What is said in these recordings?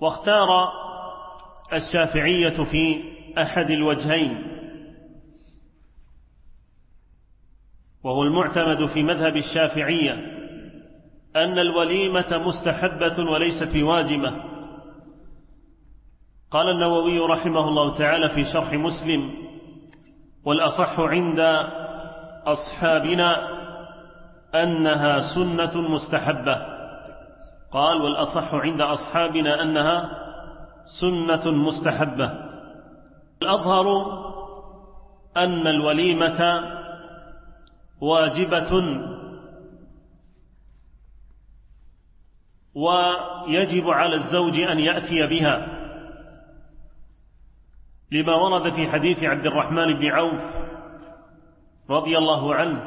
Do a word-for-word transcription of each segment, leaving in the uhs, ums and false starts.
واختار الشافعية في أحد الوجهين، وهو المعتمد في مذهب الشافعية أن الوليمة مستحبة وليست بواجبة. قال النووي رحمه الله تعالى في شرح مسلم: والأصح عند أصحابنا أنها سنة مستحبة. قال: والأصح عند أصحابنا أنها سنة مستحبة. الأظهر أن الوليمة واجبة ويجب على الزوج أن يأتي بها، لما ورد في حديث عبد الرحمن بن عوف رضي الله عنه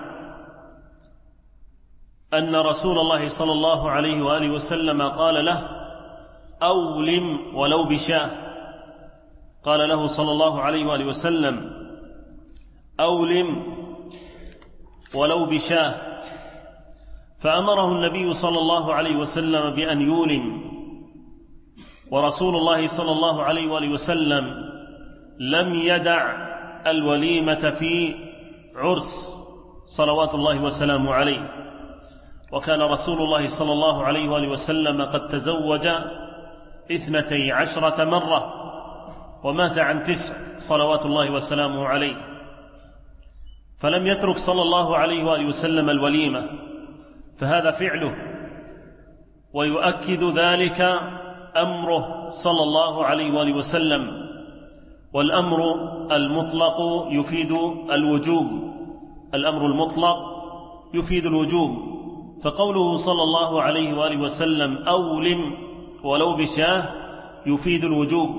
أن رسول الله صلى الله عليه وآله وسلم قال له: أولم ولو بشاه. قال له صلى الله عليه وآله وسلم: أولم ولو بشاه، فأمره النبي صلى الله عليه وسلم بأن يولم، ورسول الله صلى الله عليه وآله وسلم لم يدع الوليمة في عرس صلوات الله وسلامه عليه، وكان رسول الله صلى الله عليه وآله وسلم قد تزوج اثنتي عشرة مرة ومات عن تسع صلوات الله وسلامه عليه، فلم يترك صلى الله عليه وآله وسلم الوليمة، فهذا فعله، ويؤكد ذلك أمره صلى الله عليه وآله وسلم. والأمر المطلق يفيد الوجوب، الأمر المطلق يفيد الوجوب، فقوله صلى الله عليه وآله وسلم: أولم ولو بشاه، يفيد الوجوب،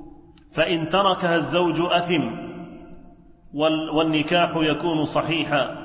فإن تركها الزوج أثم والنكاح يكون صحيحا.